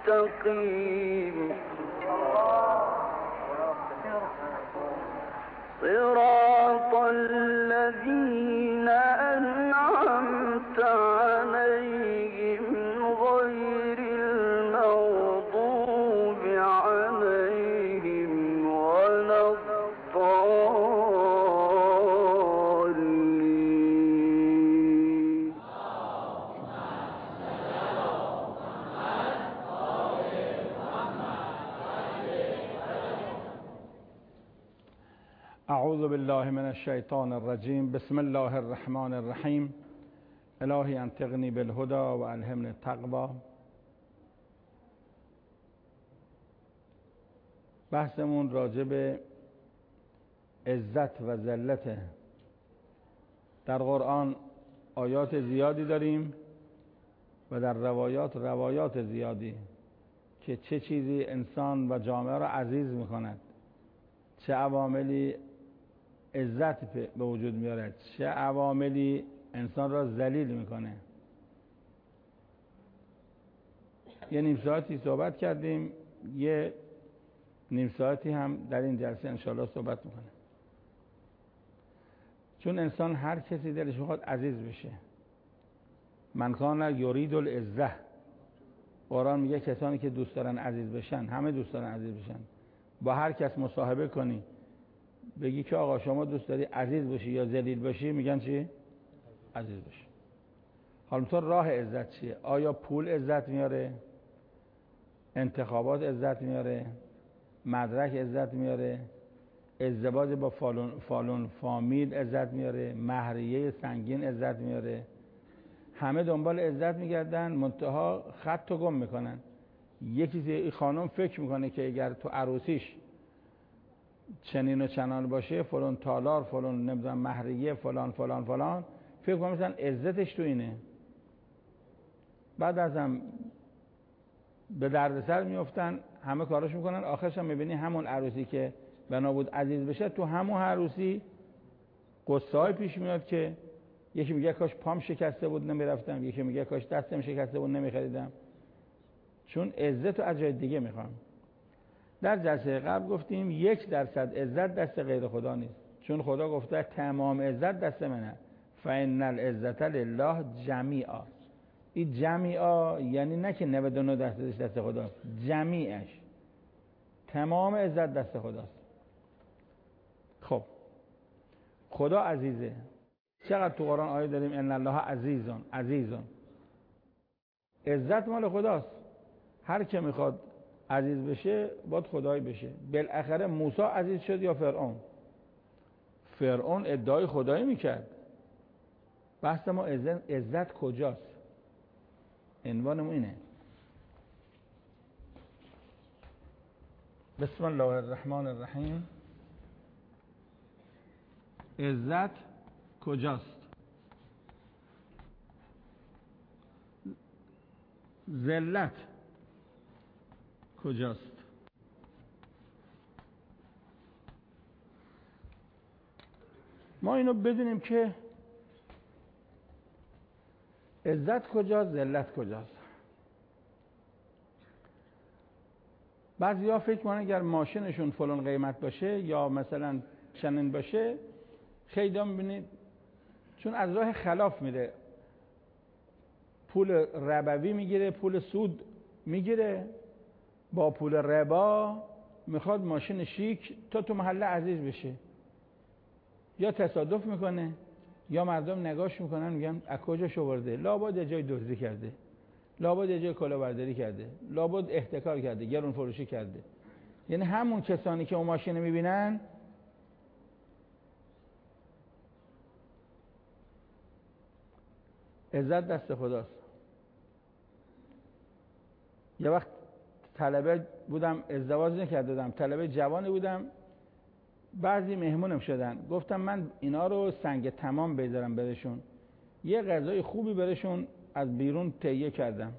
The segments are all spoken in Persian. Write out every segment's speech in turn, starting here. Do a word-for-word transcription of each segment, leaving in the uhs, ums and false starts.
مستقيم صراط الذين أنعمت عليهم غير المغضوب عليهم ولا الضالين. اعوذ بالله من الشیطان الرجیم. بسم الله الرحمن الرحیم. الهی انطقنی بالهدى و الهمنی التقوی. بحثمون راجع به عزت و ذلت. در قرآن آیات زیادی داریم و در روایات روایات زیادی که چه چیزی انسان و جامعه را عزیز می‌کند، چه عواملی عزت به وجود میارد، چه عواملی انسان را ذلیل میکنه. یه نیم ساعتی صحبت کردیم، یه نیم ساعتی هم در این جلسه انشاءالله صحبت میکنه. چون انسان هر کسی دلش میخواد عزیز بشه. من کان یرید العزة، قرآن میگه کسانی که دوست دارن عزیز بشن، همه دوست دارن عزیز بشن. با هر کس مصاحبه کنی بگی که آقا شما دوست داری عزیز باشی یا ذلیل باشی، میگن چی؟ عزیز باشی. حالا تو راه عزت چیه؟ آیا پول عزت میاره؟ انتخابات عزت میاره؟ مدرک عزت میاره؟ ازدواج با فالون, فالون فامیل عزت میاره؟ مهریه سنگین عزت میاره؟ همه دنبال عزت میگردن، منتها خط رو گم میکنن. یکی خانم فکر میکنه که اگر تو عروسیش چنین و چنان باشه، فلان تالار، فلان نمیدونم مهریه، فلان فلان فلان، فکر کنم مثلا عزتش تو اینه. بعد ازم به دردسر میافتن، همه کاراش میکنن، آخرش هم میبینی همون عروسی که بنا بود عزیز بشه، تو همون عروسی قصه های پیش میاد که یکی میگه کاش پام شکسته بود نمیرفتم، یکی میگه کاش دستم شکسته بود نمیخریدم. چون عزت رو از جای دیگه میخوام. در جلسه قبل گفتیم یک درصد عزت دست غیر خدا نیست، چون خدا گفته تمام عزت دست منه. فإن العزة لله جمیعا. این جمیعا یعنی نه که نود و نه درصدش دست خداست، جمیعش، تمام عزت دست خداست. خب خدا عزیزه. چقدر تو قرآن آیه داریم ان الله عزیزون عزیزون. عزت مال خداست. هر که میخواد عزیز بشه باید خدایی بشه. بالاخره موسی عزیز شد یا فرعون؟ فرعون ادعای خدایی میکرد. بحث ما عزت, عزت کجاست؟ عنوانمون اینه. بسم الله الرحمن الرحیم. عزت کجاست؟ ذلت کجاست؟ ما اینو بدونیم که عزت کجاست، ذلت کجاست. بعضیا فکر کنن اگر ماشینشون فلان قیمت باشه یا مثلا چنین باشه، خیلی میبینید چون از راه خلاف میره، پول ربوی میگیره، پول سود میگیره، با پول ربا میخواد ماشین شیک تا تو محله عزیز بشه. یا تصادف میکنه یا مردم نگاش میکنن میگن از کجاش آورده، لابد یه جای دزدی کرده، لابد یه جای کلاهبرداری کرده، لابد احتکار کرده، گرون فروشی کرده. یعنی همون کسانی که اون ماشین میبینن عزت دست خداست. یه وقت طلبه بودم، ازدواج نکرده بودم، طلبه جوانی بودم، بعضی مهمونم شدن، گفتم من اینا رو سنگ تمام بذارم برشون، یه غذای خوبی برشون از بیرون تهیه کردم،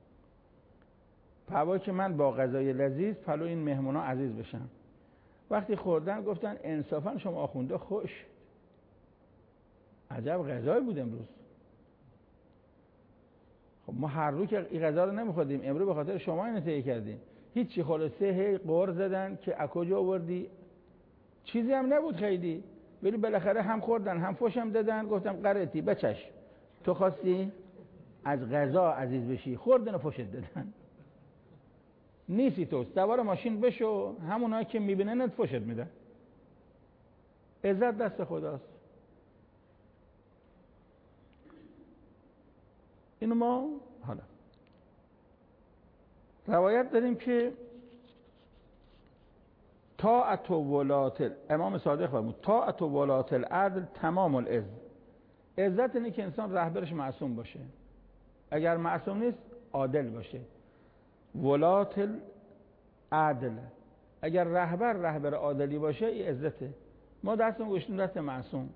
پوا که من با غذای لذیذ پلو این مهمونا عزیز بشم. وقتی خوردن گفتن انصافا شما آخونده خوش، عجب غذایی بود امروز. خب ما هر رو که این غذا رو نمیخوردیم، امروز به خاطر شما اینو تهیه کردیم. هیچی، خلاصه هی قور زدن که از کجا آوردی، چیزی هم نبود خیلی، ولی بالاخره هم خوردن هم فوشم دادن. گفتم قرتی بچش، تو خواستی از غذا عزیز بشی، خوردن و فوشت دادن. نیستی تو سوار ماشین بشو، همونایی که میبیننت فوشت میدن. عزت دست خداست. اینو ما حالا روایت داریم که طاعت ولات، امام صادق فرمود طاعت ولات العدل تمام العز. عزت اینه که انسان رهبرش معصوم باشه، اگر معصوم نیست عادل باشه. ولات العدل، اگر رهبر رهبر عادلی باشه این عزته. ما دستمون گشتیم دست معصوم.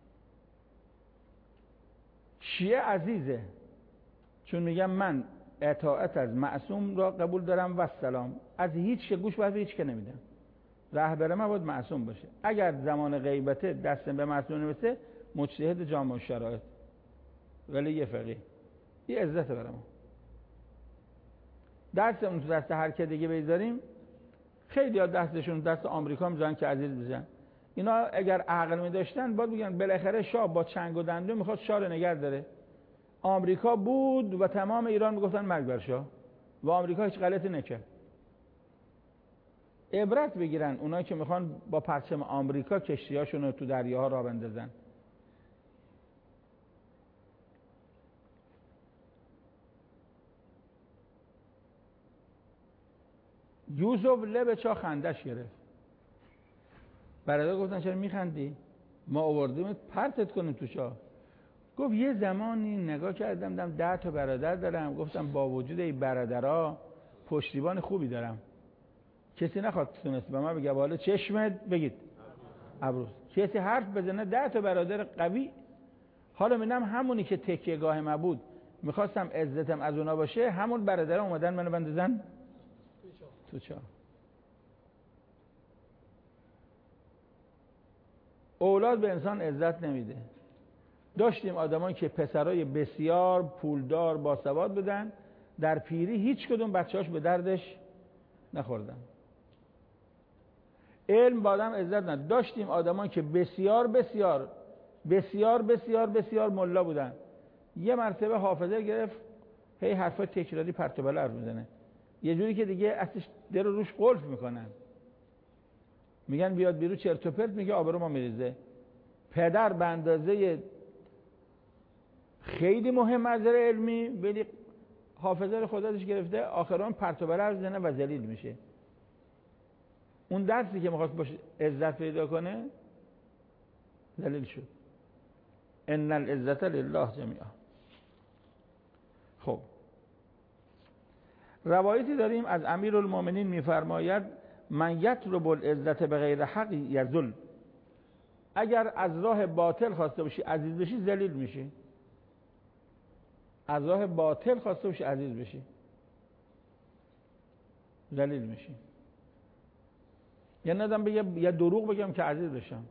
شیعه عزیزه چون میگم من اطاعت از معصوم را قبول دارم و سلام، از هیچ که گوش به هیچ که نمیدم. رهبر من باید معصوم باشه. اگر زمان غیبته دستم به معصوم نمیسه مجتهد جامع الشرایط، ولی یه فقیه. این عزت برای ما. دستمون تو دست هر که دیگه بذاریم، خیلی ها دستشون دست آمریکا میذارن که عزیز بشن. اینا اگر عقل می‌داشتن باید بگن بالاخره شاه با چنگ و دندون میخواد شاه رو نگه داره. آمریکا بود و تمام ایران میگفتن مرگ بر شاه و آمریکا هیچ غلطی نکرد. عبرت بگیرن اونایی که میخوان با پرچم آمریکا کشتیاشون رو تو دریاها راه بندازن. یوسف لب چا خندش گرفت. برادر گفتن چرا میخندی؟ ما آوردیم پرتت کنیم تو چاه. گفت یه زمانی نگاه کردم دیدم ده تا برادر دارم، گفتم با وجود این برادرها پشتیبان خوبی دارم، کسی نخواد تونست به من بگه بالا چشمت بگید ابروز، کسی حرف بزنه ده تا برادر قوی. حالا میدم همونی که تکیه گاه ما بود میخواستم عزتم از اونا باشه، همون برادرها اومدن منو بندازن تو چاه. اولاد به انسان عزت نمیده. داشتیم آدمایی که پسرای بسیار پولدار باسواد بودن، در پیری هیچ کدوم بچه‌هاش به دردش نخوردن. علم با آدم عزت نداد. داشتیم آدمایی که بسیار بسیار بسیار بسیار بسیار ملا بودن، یه مرتبه حافظه گرفت هی حرفای تکراری پرت و بلا حرف میزنه، یه جوری که دیگه اصلش در روش قلف میکنن، میگن بیاد بیرون چرت و پرت میگه، آبرو ما میریزه. پدر به اندازه خیلی مهم از نظر علمی ولی حافظه رو خودش گرفته، آخران پرت و بلا میزنه و ذلیل میشه. اون درسی که میخواست باشه عزت پیدا کنه ذلیل شد. ان العزت لله جمیعا. خب روایتی داریم از امیرالمومنین میفرماید من یطلب العزت بغیر حق یذل. اگر از راه باطل خواسته باشی عزیز بشی ذلیل میشی. از راه باطل خواسته باشی عزیز بشی ذلیل میشی. یا ندم بگم یا دروغ بگم که عزیز بشم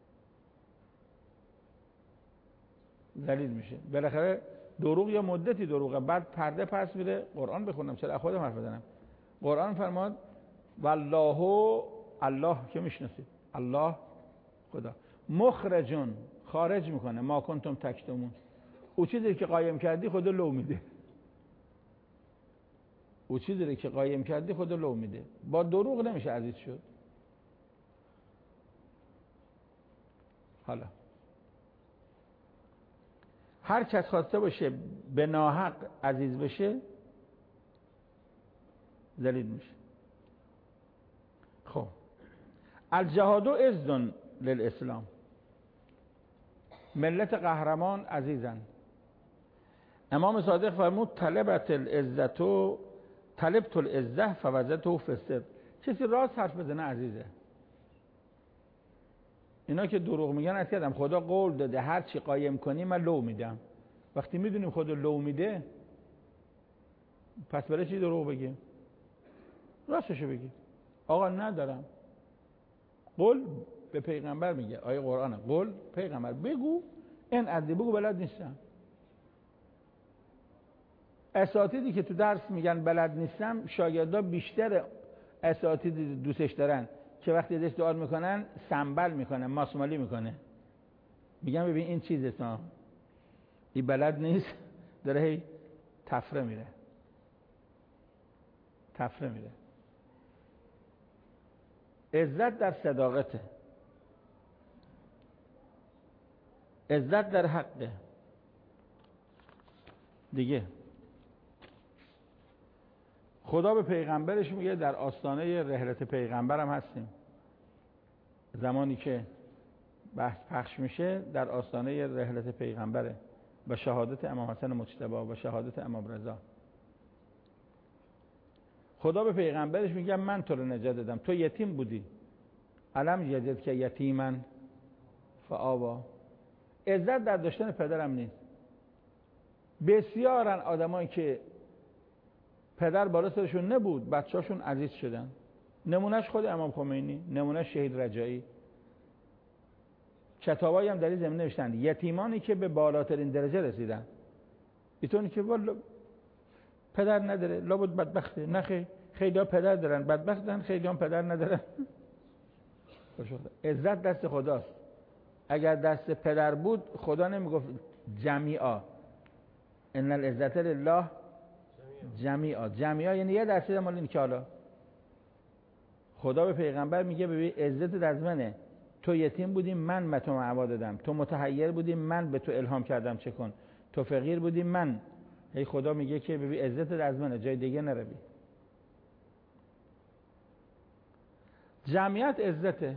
ذلیل میشه. بالاخره دروغ یا مدتی دروغه، بعد پرده پس میره. قرآن بخونم چرا خودم حرف بزنم. قرآن فرماد والله، الله که میشناسید، الله خدا، مخرجون خارج میکنه ما کنتم تکتمون. او چیزی که قایم کردی خدا لو میده. او چیزی که قایم کردی خدا لو میده. با دروغ نمیشه عزیز شد. حالا هر کس خواسته باشه به ناحق عزیز بشه ذلیل میشه. خب الجهاد عز للاسلام، ملت قهرمان عزیزن. امام صادق فرمود طلبت العزت و طلبت العزه فوجدته فی الصدق. کسی راست حرف بزنه عزیزه. اینا که دروغ میگن از کردم خدا قول داده هر چی قایم کنی من لو میدم. وقتی میدونیم خدا لو میده پس برای چی دروغ بگیم؟ راستشو بگیم. آقا ندارم. قول به پیغمبر میگه، آیه قرآنه، قول پیغمبر بگو این عدی بگو بلد نیستم. اساتیدی که تو درس میگن بلد نیستم، شاگردا بیشتر اساتید دوستش دارن که وقتی ازش سوال میکنن سنبل میکنه، ماسمالی میکنه، میگن ببین این چیزه تا این بلد نیست، داره هی تفره میره تفره میره. عزت در صداقته، عزت در حقه. دیگه خدا به پیغمبرش میگه، در آستانه رحلت پیغمبرم هستیم، زمانی که بحث پخش میشه در آستانه رحلت پیغمبره و شهادت امام حسن مجتبی و شهادت امام رضا. خدا به پیغمبرش میگه من تو رو نجات دادم، تو یتیم بودی، الم یجد که یتیمن فآوا. عزت در داشتن پدرم نیست. بسیارن آدمایی که پدر بالا سرشون نبود، بچه‌هاشون عزیز شدن. نمونهش خود امام خمینی، نمونهش شهید رجایی. کتابایی هم در این زمینه نوشتن، یتیمانی که به بالاترین درجه رسیدن. ایتونی که والا پدر نداره لابد بدبخته. نه خیلی خیلی‌ها پدر دارن بدبختن، خیلی هم پدر ندارن. عزت دست خداست. اگر دست پدر بود خدا نمیگفت جمیعا ان العزت لله جمیعا. جمیعا یعنی یه درصد مال این که حالا خدا به پیغمبر میگه ببین عزت از منه، تو یتیم بودی من به تو معوا دادم، تو متحیر بودی من به تو الهام کردم چه کن، تو فقیر بودی من. هی خدا میگه که ببین عزت از منه، جای دیگه نروی. جمعیت عزته.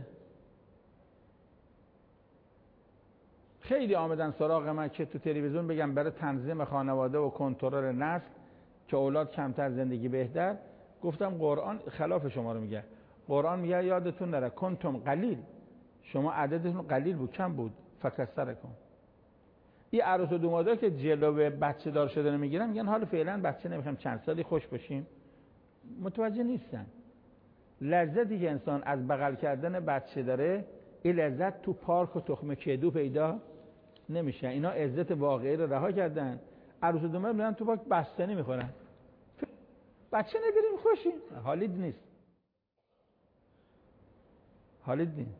خیلی آمدن سراغ من که تو تلویزیون بگم برای تنظیم خانواده و کنترل نسل که اولاد کمتر زندگی بهتر. گفتم قرآن خلاف شما رو میگه. قرآن میگه یادتون نره کنتم قلیل، شما عددتون قلیل بود، کم بود، فکثرکم. این عروس و دومادا که جلو بچه دار شدن میگیرن میگن حالا فعلا بچه نمیخوام چند سالی خوش باشیم. متوجه نیستن لذتی که انسان از بغل کردن بچه داره، این لذت تو پارک و تخم کدو پیدا نمیشه. اینا عزت واقعی رو رها کردن. عروس و دومادا میرن تو پارک بستنی میخورن، بچه نداریم خوشیم، حالید نیست، حالید نیست.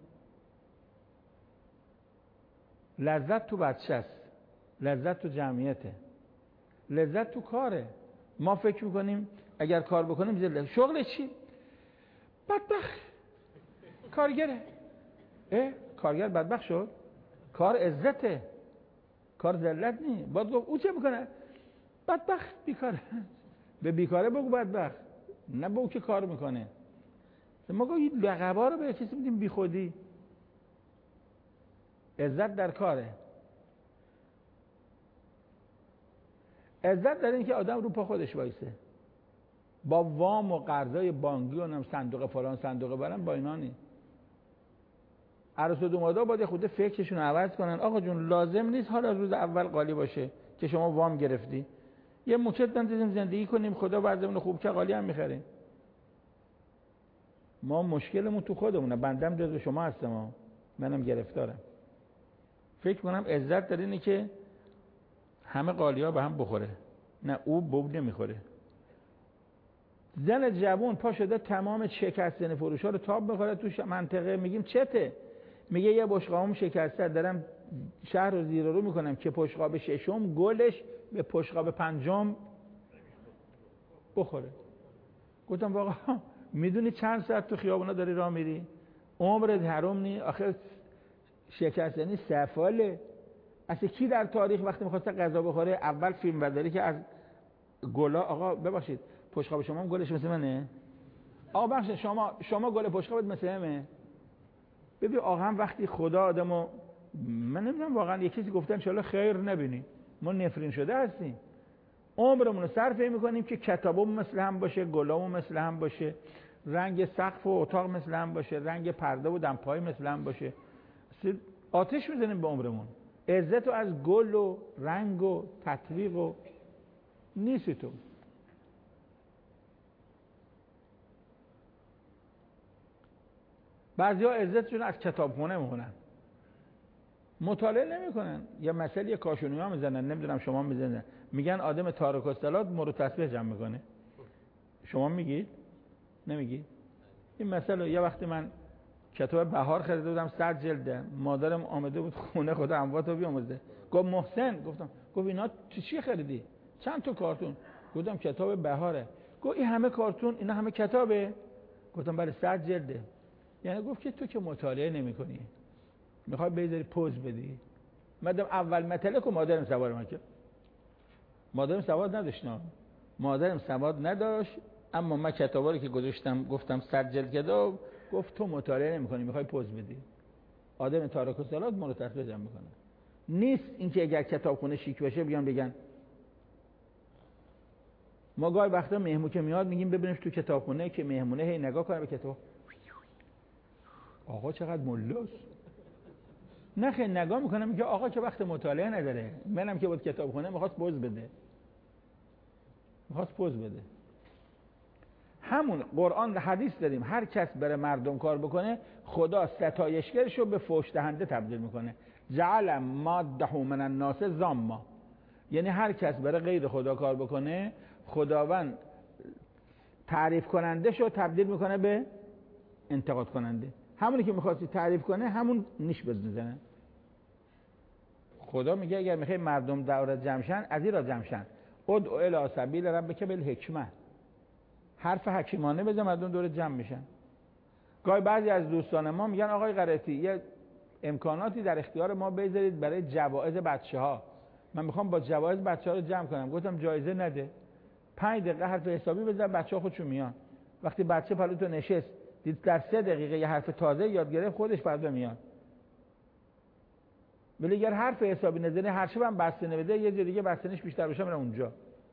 لذت تو بچه است، لذت تو جمعیته، لذت تو کاره. ما فکر میکنیم اگر کار بکنیم زلزله. شغل چی؟ بدبخت کارگره. اه کارگر بدبخت شد؟ کار عزته، کار ذلت نی. باید گفت او چه میکنه؟ بدبخت بیکاره. به بیکاره بگو بدبخت، نه به او که کار میکنه. ما گویی لقبا رو به کسی میدیم بی خودی. عزت در کاره. عزت در این که آدم رو پا خودش وایسه، با وام و قرضای بانکی و صندوق فلان صندوق برن با اینا نیست. عروس و دومادا باید خود فکرشون عوض کنن. آقا جون لازم نیست حالا روز اول قالی باشه که شما وام گرفتی، یه موچت بندازیم زندگی کنیم، خدا وضعمون خوب که قالی هم میخریم. ما مشکلمون تو خودمونه. بندم جزو شما هستم، منم گرفتارم. فکر کنم عزت در اینه که همه قالیا به هم بخوره، نه او بوب نمیخوره. زن جوون پا شده تمام شکستن فروشا رو تاب میخوره تو منطقه. میگیم چته؟ میگه یه بشقابم شکسته، دارم شهر رو زیر رو میکنم که بشقاب ششم گلش به بشقاب پنجم بخوره. گفتم واقعا میدونی چند ساعت تو خیابونا داری راه میری؟ عمرت حرام نی؟ آخه شکستنی سفاله. اصلا کی در تاریخ وقتی میخواسته غذا بخوره اول فیلم برداری که از گلا، آقا ببخشید بشقاب شما هم گلش مثل منه؟ آقا بخشید شما شما گل بشقابت مثل منه؟ ببین آقا وقتی خدا آدمو، من نمیدونم واقعا یه کسی گفتن ان شاءالله خیر نبینی، ما نفرین شده هستیم. عمرمون رو صرف این میکنیم که کتابمون مثل هم باشه، گلامون مثل هم باشه، رنگ سقف و اتاق مثل هم باشه، رنگ پرده و دمپایی مثل هم باشه. آتش میزنیم به عمرمون. عزت رو از گل و رنگ و تطبیق و نیستی تو. بعضی ها عزتشون از کتابخونه میکنن. مطالعه نمیکنن. یا مسئله یه کاشونی ها میزنن، نمیدونم شما میزنن، میگن آدم تارک الصلات مرو تسبیح جمع میکنه. شما میگید؟ نمیگید؟ این مسئله یه وقتی من کتاب بهار خریده بودم صد جلده، مادرم آمده بود خونه خدا امواتو بیامرزه، گفت محسن، گفتم گفت اینا چی چی خریدی؟ چند تا کارتون؟ گفتم کتاب بهاره. گفت این همه کارتون، اینا همه کتابه؟ گفتم بله صد جلده. یعنی گفت که تو که مطالعه نمی‌کنی، میخوای بذاری پوز بدی. مدام اول مطلع کو مادرم سوار من کرد. مادرم سواد نداشت، نه مادرم سواد نداشت، اما من کتابا رو که گذاشتم گفتم صد جلد کتاب، گفت تو مطالعه نمی‌کنی میخوای پوز بدی. آدم تارک الصلات مرو تسبیح جمع میکنه. نیست اینکه اگر کتابخونه شیک بشه بیان بگن. ما گاهی وقتا مهمون که میاد میگیم ببینیم تو کتابخونه که مهمونه هی نگاه کنه به کتاب. آقا چقدر ملاست. نه خیلی نگاه میکنه میگه آقا که وقت مطالعه نداره. منم که بود کتابخونه میخواست پوز بده. میخواست پوز بده. همون قرآن حدیث داریم هر کس بره مردم کار بکنه خدا ستایشگرشو به فحش دهنده تبدیل میکنه. جعل ماده من الناس ذاما. یعنی هر کس بره غیر خدا کار بکنه خداوند تعریف کننده شو تبدیل میکنه به انتقاد کننده. همونی که میخواستی تعریف کنه همون نیش بزنه. خدا میگه اگر میخوای مردم دور جمعشن از این را جمعشن ادعو الی سبیل ربک بالحکمه. حرف حکیمانه بزن مردم دور جمع میشن. گاهی بعضی از دوستان ما میگن آقای قرتی یه امکاناتی در اختیار ما بذارید برای جوایز بچه‌ها. من میخوام با جوایز بچه‌ها رو جمع کنم. گفتم جایزه نده. پنج دقیقه حرف حسابی بزن بچه‌ها خودشون میان. وقتی بچه پلوتو نشست دید در سه دقیقه یه حرف تازه یاد گرفت خودش فردا میاد. ولی اگر حرف حسابی نزنه هر شب هم بسته نمیده یه جای دیگه بستنش بیشتر بشه میره اونجا.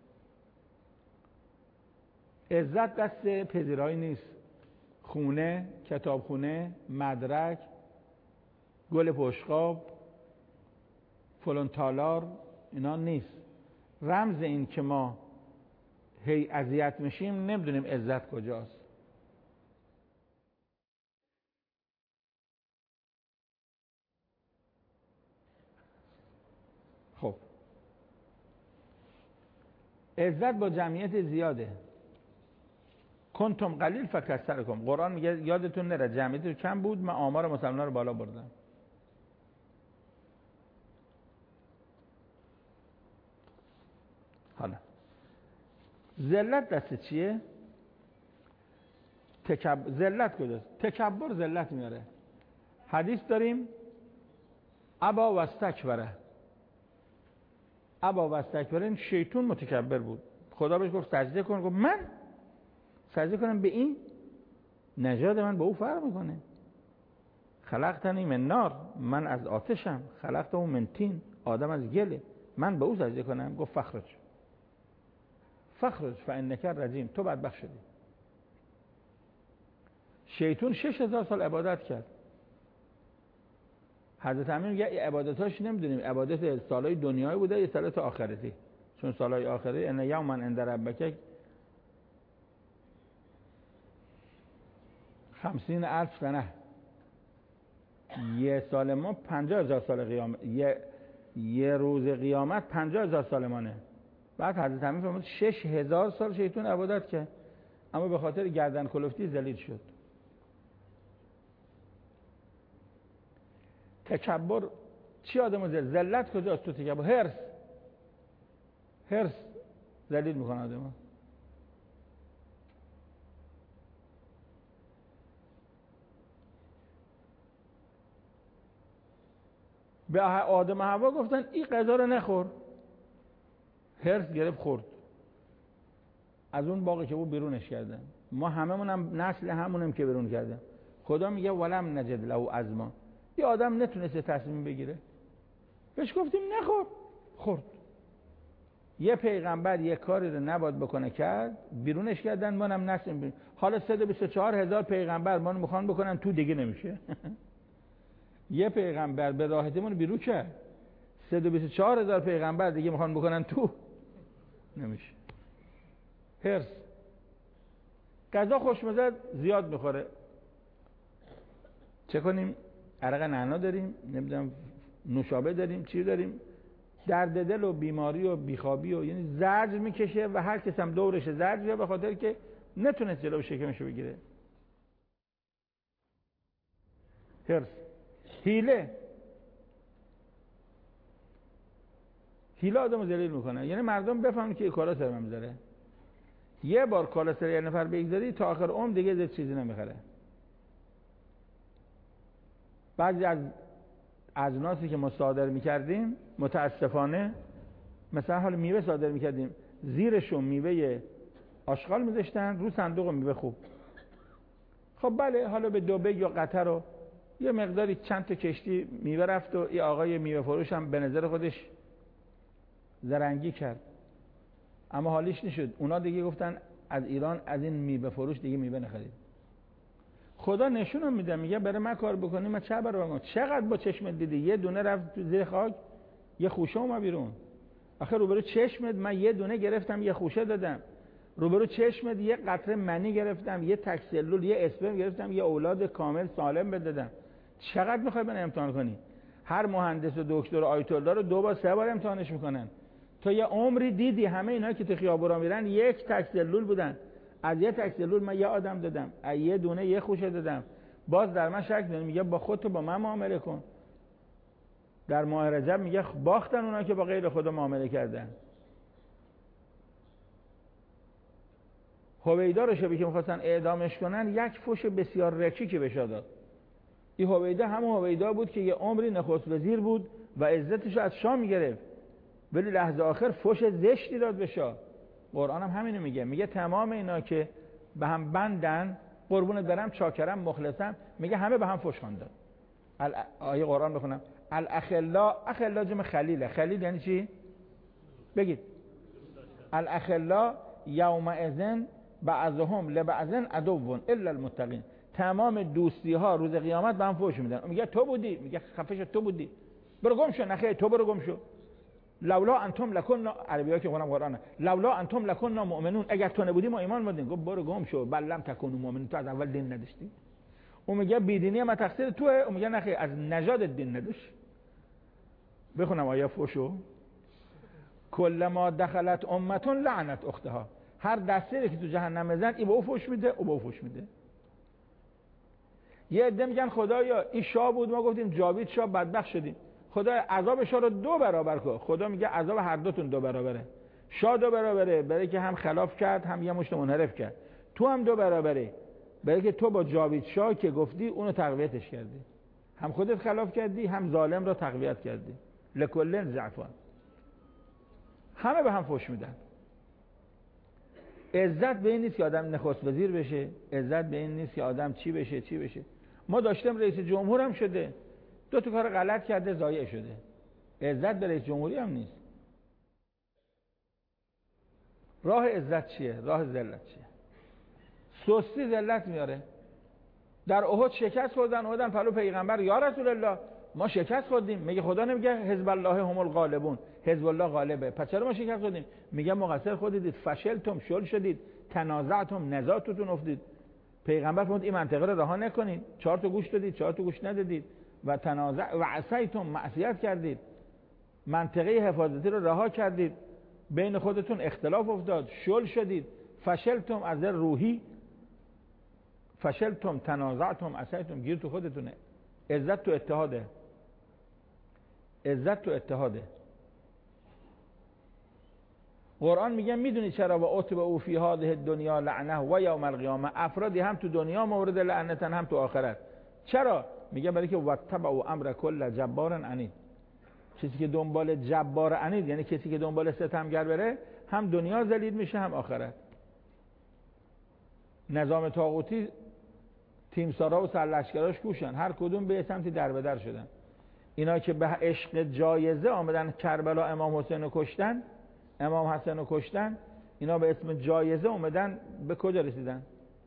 عزت دست پذیرایی نیست. خونه، کتابخونه، مدرک، گل پشقاب، فلان تالار اینا نیست. رمز این که ما هی اذیت میشیم نمیدونیم عزت کجاست. خب عزت با جمعیت زیاده. کنتم قلیل فکثرکم. قرآن میگه یادتون نره جمعیت کم بود من آمار مسلمان‌ها رو بالا بردم. حالا ذلت دست چیه؟ تکبر. ذلت کجاست؟ تکبر ذلت میاره. حدیث داریم ابا و استکبره. ابا و استکبره این شیطون متکبر بود. خدا بهش گفت سجده کن. گفت من سجده کنم به این؟ نژاد من با او فرق میکنه. خلقتنی من نار. من از آتشم. خلقته من طین. آدم از گله. من به او سجده کنم؟ گفت فخرج فخرج فانک رجیم. تو بدبخت شدی. شیطون شش هزار سال عبادت کرد. حضرت امیر میگه عبادتاش نمیدونیم عبادت سالهای دنیایی بوده یا سالهای آخرتی. چون سالهای آخرتی ان یوما عند ربک خمسین الف سنه. یه سال ما پنجاه هزار سال قیامت. یه یه روز قیامت پنجاه هزار سال مانه. بعد حضرت امیر فرمود شش هزار سال شیطان عبادت کرد اما به خاطر گردن کلفتی ذلیل شد. تکبر چی آدمو ذل؟ ذلت کجاست تو تکبر؟ هرس. هرس ذلیل میکنه آدمو. به آدم و حوا گفتن این غذا رو نخور. هرس گرفت خورد. از اون باغی که بود بیرونش کردن. ما هممون هم نسل همونم که بیرون کردن. خدا میگه ولم نجد له عزما. یه آدم نتونسته تصمیم بگیره. بهش گفتیم نخور. خورد. یه پیغمبر یه کاری رو نباید بکنه کرد. بیرونش کردن ما هم نسل بیرون. حالا صد و بیست و چهار هزار پیغمبر ما رو میخوان بکنن تو دیگه نمیشه. یه پیغمبر به راحتیمون بیرون کرد. صد و بیست و چهار هزار پیغمبر دیگه میخوان بکنن تو نمیشه. هرس. غذا خوشمزه زیاد میخوره. چه کنیم؟ عرق نعنا داریم، نمیدونم نوشابه داریم، چی داریم، درد دل و بیماری و بیخوابی و یعنی زجر میکشه و هر کس هم دورش زجر به خاطر که نتونست جلو شکمشو بگیره. حرص، حیله، حیله آدمو ذلیل میکنه. یعنی مردم بفهمن که کالا سر من میذاره. یه بار کالا سر یه نفر بگذاری تا آخر عمر دیگه زیاد چیزی نمیخره. بعضی از اجناسی که ما صادر میکردیم متاسفانه، مثلا حال میوه صادر میکردیم زیرشون میوه آشغال میذاشتن، رو صندوق میوه خوب. خب بله، حالا به دبی یا قطر و یه مقداری چند تا کشتی میوه رفت و این آقای میوه فروش هم به نظر خودش زرنگی کرد، اما حالیش نشد. اونا دیگه گفتن از ایران از این میوه فروش دیگه میوه نخرید. خدا نشونم میده، میگه برای من کار بکنی من چه برای من، چقدر با چشمت دیدی یه دونه رفت زیر خاک یه خوشه اومد بیرون. آخه روبرو چشمت من یه دونه گرفتم یه خوشه دادم، روبرو چشمت یه قطره منی گرفتم، یه تکسلول، یه اسپرم گرفتم، یه اولاد کامل سالم بدادم. چقدر میخوای من امتحان کنی؟ هر مهندس و دکتر و آیت الله رو دو بار سه بار امتحانش میکنن. تو یه عمری دیدی همه اینا که تو خیابون میرن یک تکسلول بودن، از یه تکسلول من یه آدم دادم، از یه دونه یه خوشه دادم. باز در من شک داری، میگه با خودت با من معامله کن. در ماه رجب میگه باختن اونا که با غیر خدا معامله کردن. هویدا رو شبیه که میخواستن اعدامش کنن، یک فوش بسیار رکیکی بهش داد. این هویدا همون هویدا بود که یه عمری نخست وزیر بود و عزتش از شاه میگرفت، ولی لحظه آخر فوش زشتی داد به شاه. قرآن هم همینو میگه، میگه تمام اینا که به هم بندن، قربونت برم، چاکرم، مخلصم، میگه همه به هم فوش خواندن. آیه قرآن بخونم، الاخلا، اخلا جمع خلیله. خلیل یعنی چی؟ بگید. الاخلا یومئذ بعضهم لبعض عدو الا المتقین. تمام دوستی ها روز قیامت به هم فوش میدن. میگه تو بودی، میگه خفه شو، تو بودی، برو گم شو. نخیر، تو برو گم شو. لولا انتم لکنا، عربی‌ها که قرآن قرآنه، لولا انتم لکنا مؤمنون، اگر تو نبودی ما ایمان بودیم. گفت برو گم شو، بل لم تکونوا مؤمنین، تو از اول دین نداشتی. اون میگه بیدینی ما تقصیر توئه، اون میگه نخیر، از نژاد دین نداشت. بخونم آیه فوشو. کل ما دخلت امه لعنت اختها. هر دسته که تو جهنم بزن این به او فوش میده، او به او فوش میده. یه عده میگن خدایا این شاه بود، ما گفتیم جاوید شاه، بدبخت شدیم، خدا عذاب شاه رو دو برابر کن. خدا میگه عذاب هر دوتون دو برابره. شاه دو برابره برای که هم خلاف کرد هم یه مشت منحرف کرد، تو هم دو برابره برای که تو با جاوید شاه که گفتی اونو تقویتش کردی، هم خودت خلاف کردی هم ظالم رو تقویت کردی. لکل ضعفان. همه به هم فوش میدن. عزت به این نیست که آدم نخست وزیر بشه، عزت به این نیست که آدم چی بشه چی بشه. ما داشتیم رئیس جمهور هم شده، دو تا کار غلط کرده ضایع شده. عزت به رئیس جمهوری هم نیست. راه عزت چیه؟ راه ذلت چیه؟ سستی ذلت میاره. در احد شکست خوردن، اومدن پلو پیغمبر، یا رسول الله ما شکست خوردیم. میگه خدا نمیگه حزب الله هم الغالبون، حزب الله غالبه، پس چرا ما شکست خوردیم؟ میگه مقصر خودید، فشلتم، شل شدید، تنازعتم، نزاعتون افتید. پیغمبر فرمود این منطقه رو رها نکنید، چهار تا گوش دادید، چهار تا گوش ندادید، و تنازع و عصیتم، معصیت کردید، منطقه حفاظتی رو رها کردید، بین خودتون اختلاف افتاد، شل شدید، فشلتم از در روحی، فشلتم، تنازعتم، عصیتم، گیر تو خودتونه. عزت تو اتحاده. عزت تو اتحاده. قرآن میگه میدونی چرا و اتبع او فی هذه دنیا لعنه و یوم القیامه، افرادی هم تو دنیا مورد لعنتن هم تو آخرت. چرا؟ میگه برای که واتبعوا امر کل جبار عنید. کسی که دنبال جبار عنید یعنی کسی که دنبال ستمگر بره، هم دنیا ذلیل میشه هم آخرت. نظام طاغوتی تیمسارا و سرلشکراش کوشن، هر کدوم به سمتی در به در شدن. اینا که به عشق جایزه آمدن کربلا امام حسین رو کشتن، امام حسین رو کشتن، اینا به اسم جایزه اومدن به کجا رسیدن؟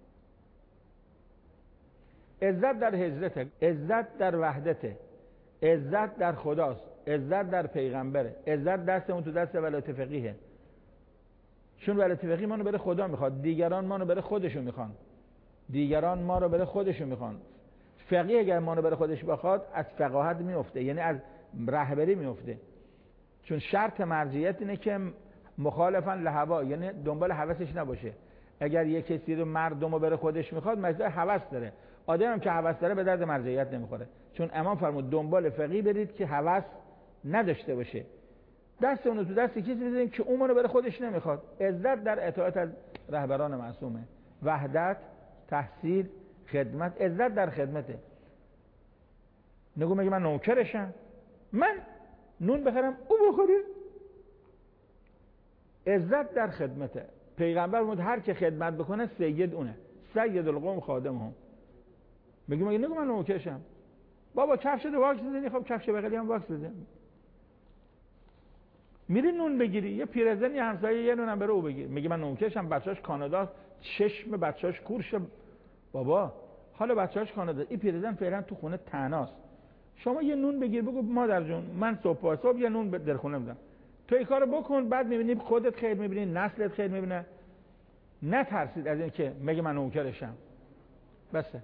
عزت در هجرته، عزت در وحدته، عزت در خداست، عزت در پیغمبره، عزت دستمون تو دست ولایت فقیهه. چون ولایت فقیه ما رو بره خدا میخواد، دیگران ما رو بره خودشون میخوان. دیگران ما رو بره خودشون میخوان. فقیه اگر ما رو بره خودش بخواد از فقاهت میفته، یعنی از رهبری میفته. چون شرط مرجعیت اینه که مخالفاً لهوا، یعنی دنبال هوسش نباشه. اگر یک کسی رو مردم رو بره خودش میخواد، مجبور هوس داره. آدم هم که هوس داره به درد مرجعیت نمیخوره. چون امام فرمود دنبال فقیه برید که هوس نداشته باشه. دست اونو تو دست کسی بزنید که اون رو بره خودش نمیخواد. عزت در اطاعت از رهبران معصومه. وحدت، تحصیل، خدمت. عزت در خدمته. نگو میگه من نوکرشم، من نون بخرم او بخوره. عزت در خدمته. پیغمبر فرمود هر که خدمت بکنه سید اونه. سید القوم خادمهم. میگه مگه نگو من نوکرشم. بابا کفش رو واکس بزنی، خب کفش بغلی هم واکس بزن. میری نون بگیری، یه پیرزن یه همسایه یه نونم بره او بگیر. میگه من نوکرشم، بچه‌اش کانادا، چشم بچه‌اش کورشه. بابا حالا بچه‌اش کانادا، این پیرزن فعلا تو خونه تناست. شما یه نون بگیر بگو مادر جون من صبح صبح یه نون در خونه میدم. تو این کارو بکن، بعد میبینی خودت خیر میبینی، نسلت خیر میبینه. نترسید از این که میگه من نوکرشم. بسه.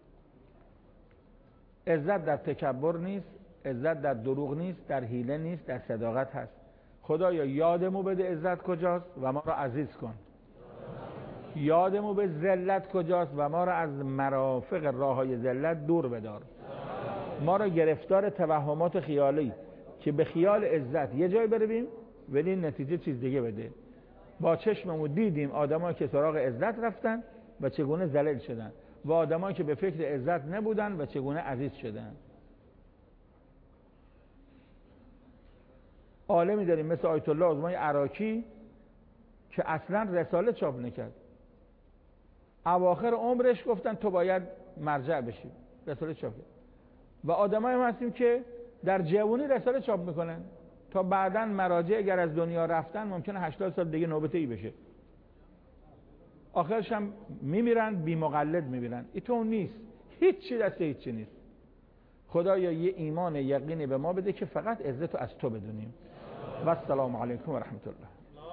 عزت در تکبر نیست، عزت در دروغ نیست، در حیله نیست، در صداقت هست. خدایا یادمو بده عزت کجاست و ما را عزیز کن. یادمو به ذلت کجاست و ما را از مرافق راههای ذلت دور بدار. ما را گرفتار توهمات خیالی که به خیال عزت یه جای برویم ولی نتیجه چیز دیگه بده. با چشممون دیدیم آدمایی که سراغ عزت رفتن و چگونه ذلیل شدن و آدمایی که به فکر عزت نبودن و چگونه عزیز شدن. عالمی داریم مثل آیت الله عظمای عراقی که اصلا رساله چاپ نکرد. اواخر عمرش گفتن تو باید مرجع بشی، رساله چاپ کرد. و آدمایی هم هستیم که در جوانی رساله چاپ میکنن تا بعداً مراجع اگر از دنیا رفتن ممکنه هشتاد سال دیگه نوبت ای بشه. آخرش هم میمیرن بی مقلد میمیرن. این تو نیست، هیچی دست هیچی نیست. خدایا یه ایمان یقینی به ما بده که فقط عزت از تو بدونیم. و السلام علیکم و رحمت الله.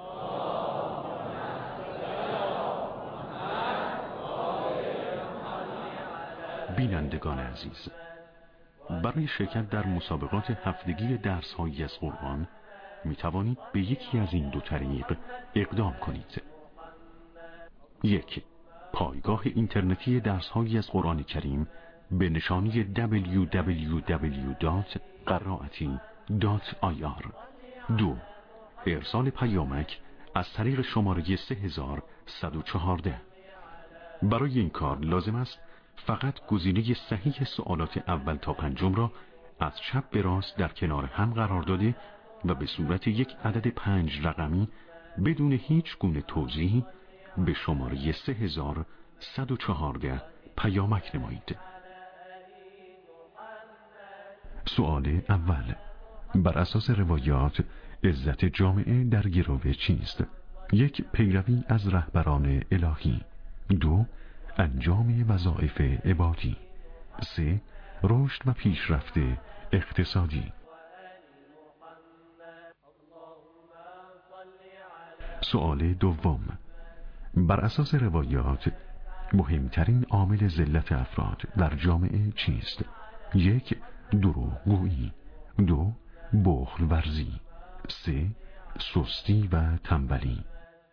بینندگان عزیز، برای شرکت در مسابقات هفتگی درس‌هایی از قرآن می توانید به یکی از این دو طریق اقدام کنید. یک، پایگاه اینترنتی درس‌هایی از قرآن کریم به نشانی دبلیو دبلیو دبلیو دات قرائتی دات آی آر. دو، ارسال پیامک از طریق شماره سه هزار و صد و چهارده. برای این کار لازم است فقط گزینه صحیح سوالات اول تا پنجم را از چپ به راست در کنار هم قرار داده و به صورت یک عدد پنج رقمی بدون هیچ گونه توضیح به شماره سه هزار و صد و چهارده پیامک نمایید. سوال اول: بر اساس روایات عزت جامعه در گرو چیست؟ یک، پیروی از رهبران الهی. دو، انجام وظایف عبادی. سه، رشد و پیشرفت اقتصادی. سوال دوم: بر اساس روایات مهمترین عامل ذلت افراد در جامعه چیست؟ یک، دروغگویی. دو، بخل ورزی. سه، سستی و تنبلی.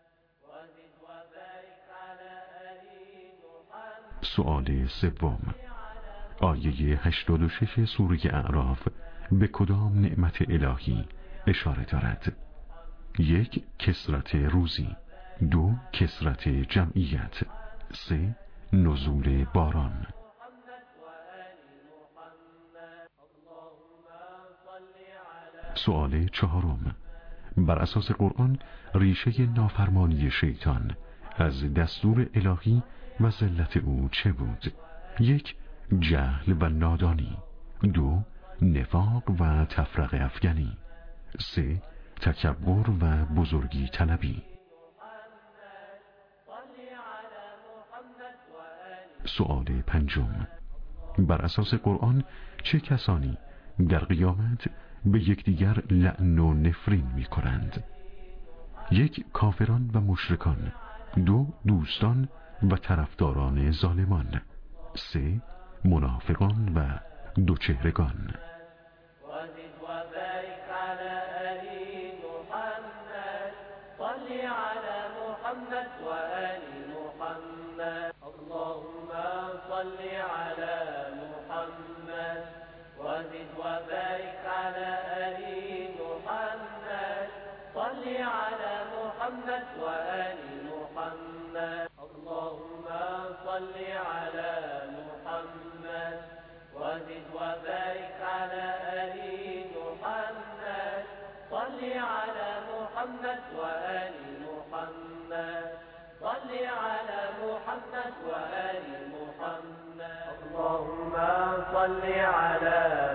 سوال سوم: آیه هشتاد و شش سوره اعراف به کدام نعمت الهی اشاره دارد؟ یک، کثرت روزی. دو، کثرت جمعیت. سه، نزول باران. سوال چهارم: بر اساس قرآن ریشه نافرمانی شیطان از دستور الهی و ذلت او چه بود؟ یک، جهل و نادانی. دو، نفاق و تفرقه افکنی. سه، تکبر و بزرگی طلبی. سوال پنجم: بر اساس قرآن چه کسانی در قیامت به یکدیگر لعن و نفرین می کنند؟ یک، کافران و مشرکان. دو، دوستان و طرفداران ظالمان. سه، منافقان و دوچهرگان. وبارك على آل محمد صل على محمد وآل محمد اللهم صل على محمد وزد وبارك على آل محمد صل على محمد وآل محمد صل على محمد وآل محمد اللهم صل على